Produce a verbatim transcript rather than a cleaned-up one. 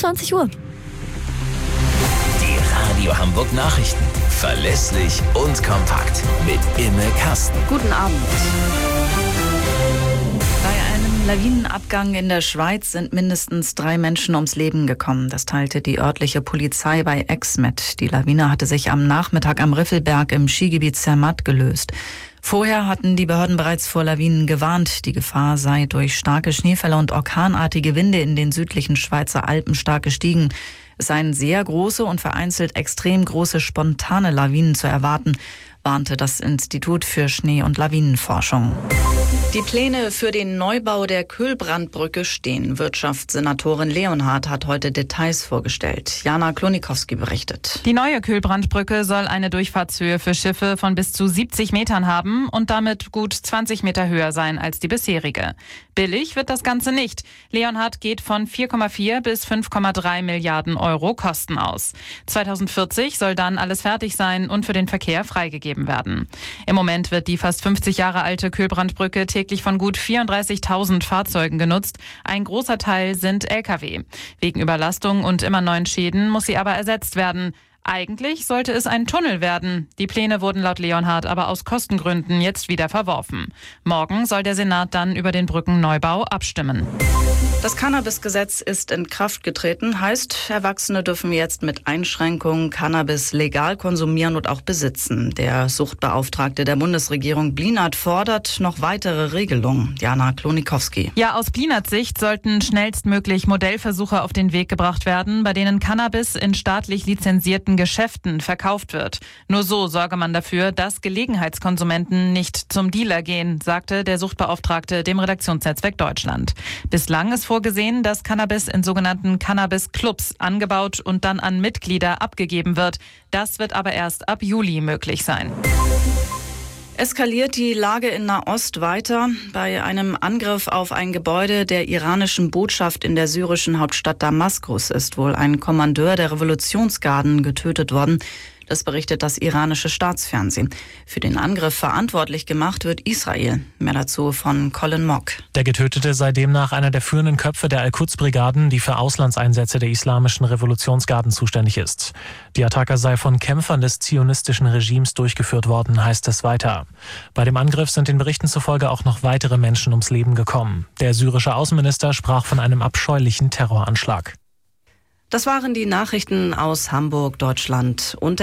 einundzwanzig Uhr. Die Radio Hamburg Nachrichten. Verlässlich und kompakt. Mit Imme Kasten. Guten Abend. Bei einem Lawinenabgang in der Schweiz sind mindestens drei Menschen ums Leben gekommen. Das teilte die örtliche Polizei bei Aix mit. Die Lawine hatte sich am Nachmittag am Riffelberg im Skigebiet Zermatt gelöst. Vorher hatten die Behörden bereits vor Lawinen gewarnt. Die Gefahr sei durch starke Schneefälle und orkanartige Winde in den südlichen Schweizer Alpen stark gestiegen. Es seien sehr große und vereinzelt extrem große spontane Lawinen zu erwarten, warnte das Institut für Schnee- und Lawinenforschung. Die Pläne für den Neubau der Kühlbrandbrücke stehen. Wirtschaftssenatorin Leonhardt hat heute Details vorgestellt. Jana Klonikowski berichtet. Die neue Kühlbrandbrücke soll eine Durchfahrtshöhe für Schiffe von bis zu siebzig Metern haben und damit gut zwanzig Meter höher sein als die bisherige. Billig wird das Ganze nicht. Leonhardt geht von vier Komma vier bis fünf Komma drei Milliarden Euro Kosten aus. zweitausendvierzig soll dann alles fertig sein und für den Verkehr freigegeben werden. Im Moment wird die fast fünfzig Jahre alte Kühlbrandbrücke täglich von gut vierunddreißigtausend Fahrzeugen genutzt. Ein großer Teil sind L K W. Wegen Überlastung und immer neuen Schäden muss sie aber ersetzt werden. Eigentlich sollte es ein Tunnel werden. Die Pläne wurden laut Leonhardt aber aus Kostengründen jetzt wieder verworfen. Morgen soll der Senat dann über den Brückenneubau abstimmen. Das Cannabis-Gesetz ist in Kraft getreten, heißt, Erwachsene dürfen jetzt mit Einschränkungen Cannabis legal konsumieren und auch besitzen. Der Suchtbeauftragte der Bundesregierung Blinert fordert noch weitere Regelungen. Jana Klonikowski. Ja, aus Blinerts Sicht sollten schnellstmöglich Modellversuche auf den Weg gebracht werden, bei denen Cannabis in staatlich lizenzierten Geschäften verkauft wird. Nur so sorge man dafür, dass Gelegenheitskonsumenten nicht zum Dealer gehen, sagte der Suchtbeauftragte dem Redaktionsnetzwerk Deutschland. Bislang ist vorgesehen, dass Cannabis in sogenannten Cannabis-Clubs angebaut und dann an Mitglieder abgegeben wird. Das wird aber erst ab Juli möglich sein. Eskaliert die Lage in Nahost weiter. Bei einem Angriff auf ein Gebäude der iranischen Botschaft in der syrischen Hauptstadt Damaskus ist wohl ein Kommandeur der Revolutionsgarden getötet worden. Das berichtet das iranische Staatsfernsehen. Für den Angriff verantwortlich gemacht wird Israel. Mehr dazu von Colin Mock. Der Getötete sei demnach einer der führenden Köpfe der Al-Quds-Brigaden, die für Auslandseinsätze der islamischen Revolutionsgarden zuständig ist. Die Attacke sei von Kämpfern des zionistischen Regimes durchgeführt worden, heißt es weiter. Bei dem Angriff sind den Berichten zufolge auch noch weitere Menschen ums Leben gekommen. Der syrische Außenminister sprach von einem abscheulichen Terroranschlag. Das waren die Nachrichten aus Hamburg, Deutschland und